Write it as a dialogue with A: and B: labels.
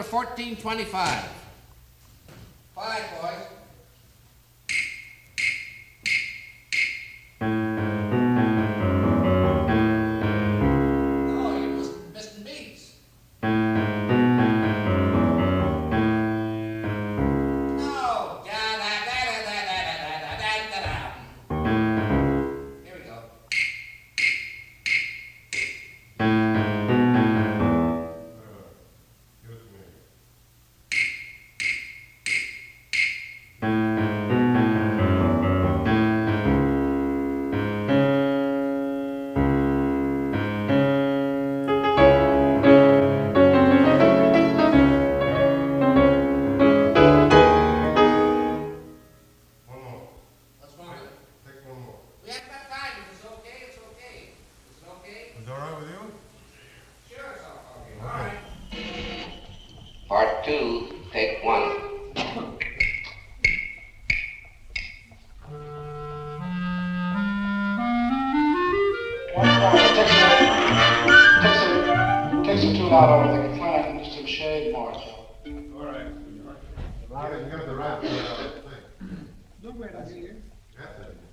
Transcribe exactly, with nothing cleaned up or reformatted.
A: fourteen twenty-five. Five, boys. Oh, you must have missed beats. No. Da da da da da da da da da da. Here we go. We have that time. If it's okay, it's okay. Is it okay?
B: Is that all right with you?
A: Sure, it's okay. All right.
C: Part two, take one.
D: Takes a, takes a tune out over the flat and just some shade more. So.
B: All right. Right, you got the right. Thing.
D: No way to hear.
B: That's it.